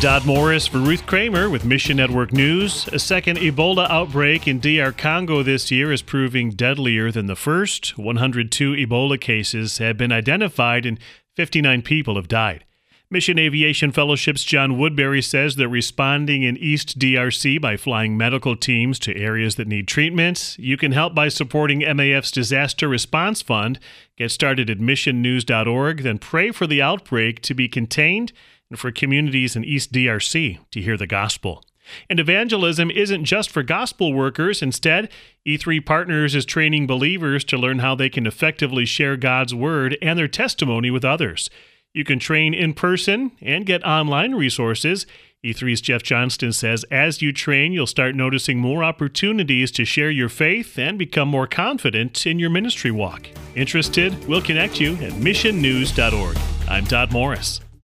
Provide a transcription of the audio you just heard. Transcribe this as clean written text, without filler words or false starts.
Dodd Morris for Ruth Kramer with Mission Network News. A second Ebola outbreak in DR Congo this year is proving deadlier than the first. 102 Ebola cases have been identified and 59 people have died. Mission Aviation Fellowship's John Woodbury says they're responding in East DRC by flying medical teams to areas that need treatment. You can help by supporting MAF's Disaster Response Fund. Get started at missionnews.org, then pray for the outbreak to be contained and for communities in East DRC to hear the gospel. And evangelism isn't just for gospel workers. Instead, E3 Partners is training believers to learn how they can effectively share God's word and their testimony with others. You can train in person and get online resources. E3's Jeff Johnston says as you train, you'll start noticing more opportunities to share your faith and become more confident in your ministry walk. Interested? We'll connect you at missionnews.org. I'm Dodd Morris.